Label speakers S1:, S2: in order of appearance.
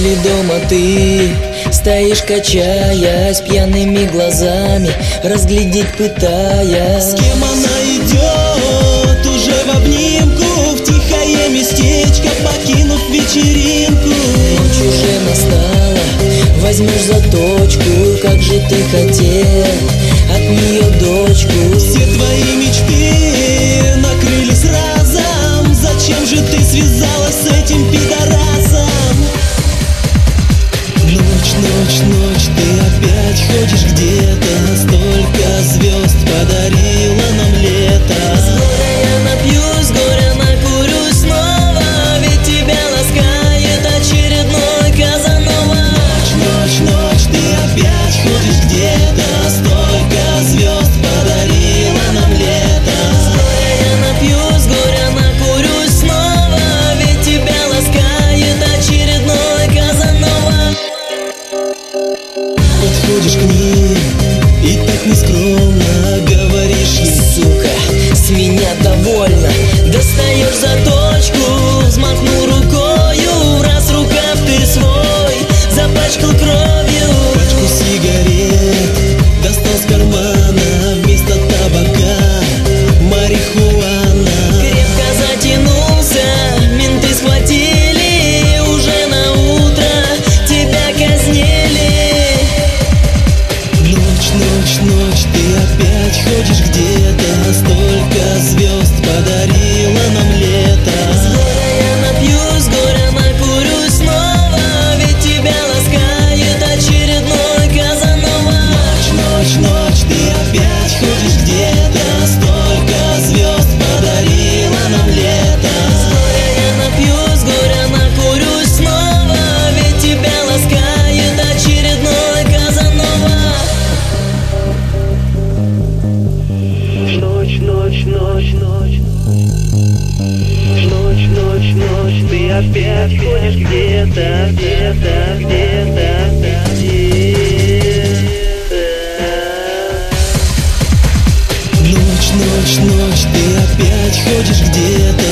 S1: Возле дома ты стоишь, качаясь, пьяными глазами разглядеть пытаясь.
S2: С кем она идет уже в обнимку, в тихое местечко покинув вечеринку.
S1: Ночь уже настала, возьмешь за точку, как же ты хотел от нее дочку.
S2: Все твои мечты накрылись разом, зачем же ты связалась с этим пидорасом? Ночь, ночь, ночь, ты опять ходишь где-то, столько звезд подарила нам лето.
S1: С горя я напьюсь, с горя накурюсь снова, ведь тебя ласкает очередной Казанова.
S2: Ночь, ночь, ночь, ты опять ходишь где-то, столько звезд подарила нам лето.
S1: С горя я напьюсь, с горя накурюсь снова, ведь тебя ласкает очередной Казанова.
S2: Подходишь к ней и так нескромно говоришь ей:
S1: Сука, с меня довольно. Достаешь за точку, взмахнул рукою, раз рукав ты свой запачкал кровью.
S2: Пачку сигарет достал с кармана, вместо табака марихуана.
S1: Крепко затянулся, менты схватили, уже на утро тебя казнили.
S2: Ночь, ночь, ночь, ты опять ходишь где-то, столько звезд подарила нам лето.
S1: С горя я напьюсь, с горя накурюсь снова, ведь тебя ласкает очередной Казанова.
S2: Ночь, ночь, ночь, ты опять ходишь где-то, столько звезд подарила нам лето.
S1: С горя я напьюсь, с горя накурюсь снова, ведь тебя ласкает очередной Казанова.
S3: Ночь, ночь, ночь, ночь. Ночь, ночь, ночь, ты опять ходишь где-то, где-то, где-то, где-то.
S2: Ночь, ночь, ночь, ты опять ходишь где-то,